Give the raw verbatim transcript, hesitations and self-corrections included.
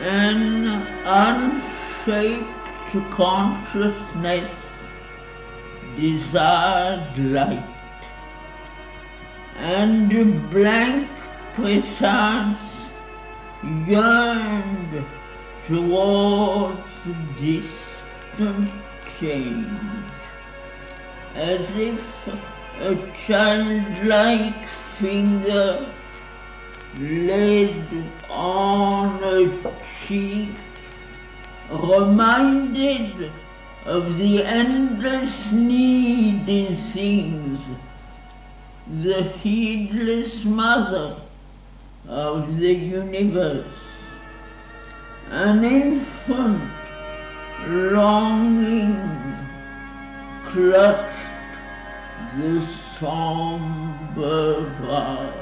An unshaped consciousness desired light, and blank presence yearned towards distant change, as if a childlike finger laid on a cheek, reminded of the endless need in things, the heedless mother of the universe. An infant longing clutched the somber vase.